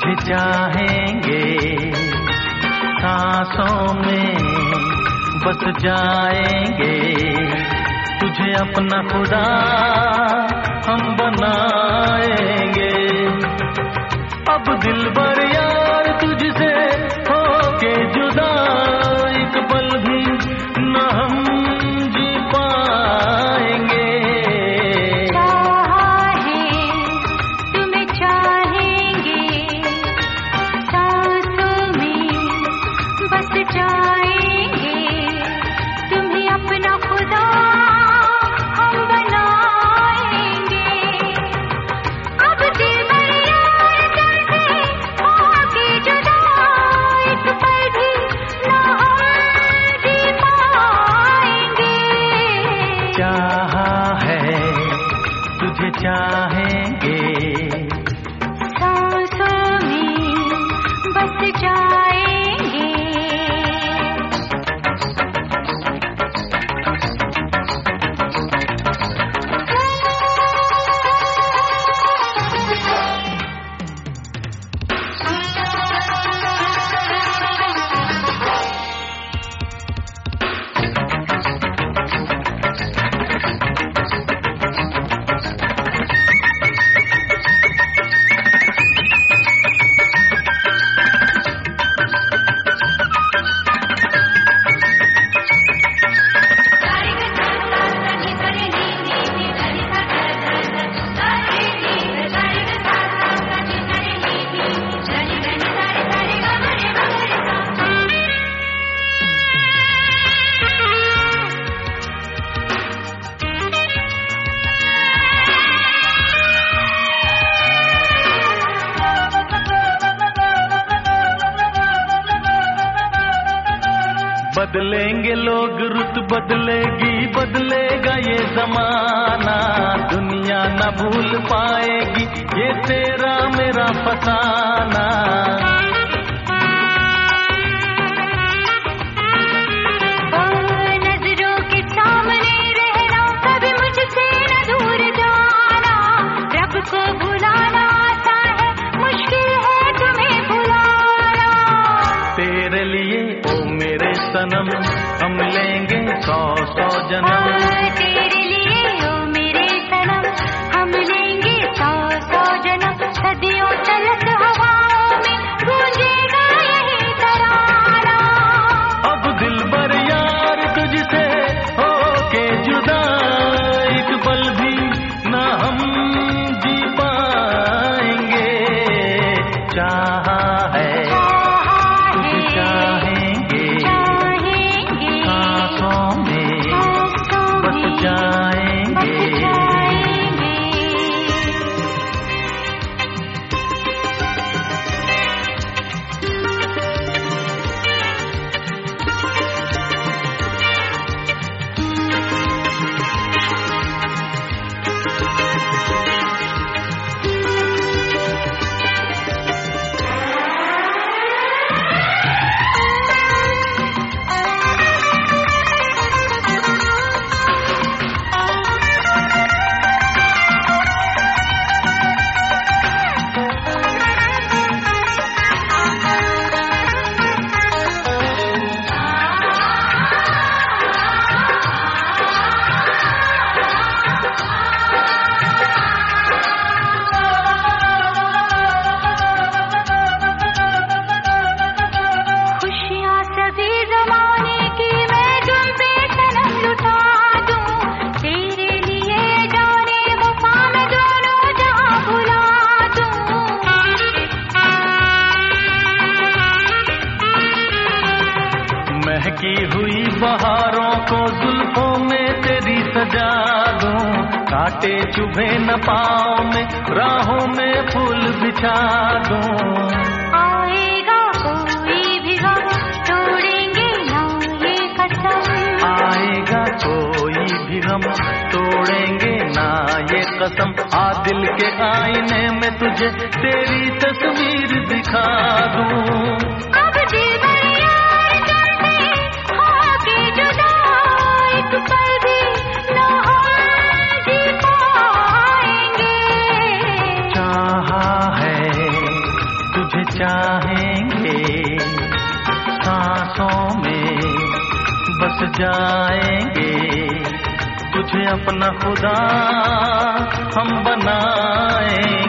तुझे चाहेंगे, सांसों में बस जाएंगे, तुझे अपना खुदा हम बनाएंगे। अब दिलबर यार तुझसे होके जुदा एक पल भी न हम जी पाएंगे। चाहा है तुम्हें चाहेंगे, सांसों में बस जाएंगे, तुम्हें अपना खुदा हम बनाएंगे। अब दिलबर यार तुझसे होके जुदा एक पल भी न हम जी पाएंगे। चाहा है तुझे चाहेंगे, सांसों में बस जाएंगे। बदलेंगे लोग, रुत बदलेगी, बदलेगा ये जमाना, दुनिया न भूल पाएगी ये तेरा मेरा फसाना। नजरों के सामने रहना, कभी मुझसे न दूर जाना, रब को भुलाना आसान है, मुश्किल है तुम्हें भुलाना। तेरे लिए ओ मेरे सनम हम लेंगे 100 जन्म। तेरे लिए ओ मेरे सनम हम लेंगे 100 जन्म। सदियों तलक हवाओं में गूंजेगा यही तराना। अब दिलबर यार तुझसे होके जुदा एक पल भी न हम जी पाएंगे। चाहा है तुझे चाहेंगे, सांसों में बस जाएंगे। महकी हुई बहारों को जुल्फों में तेरी सजा दूं, कांटे चुभे न पाँव में, राहों में फूल बिछा दूं। आएगा कोई भी गम, तोड़ेंगे ना ये कसम। आएगा कोई भी गम, तोड़ेंगे ना ये कसम। आ दिल के आईने में तुझे तेरी तस्वीर दिखा दूं। अब दिलबर यार तुमसे होके जुदा एक पल भी न हम जी पाएंगे। चाहा है तुझे चाहेंगे, सांसों में बस जाएंगे, तुझे अपना खुदा हम बनाएंगे।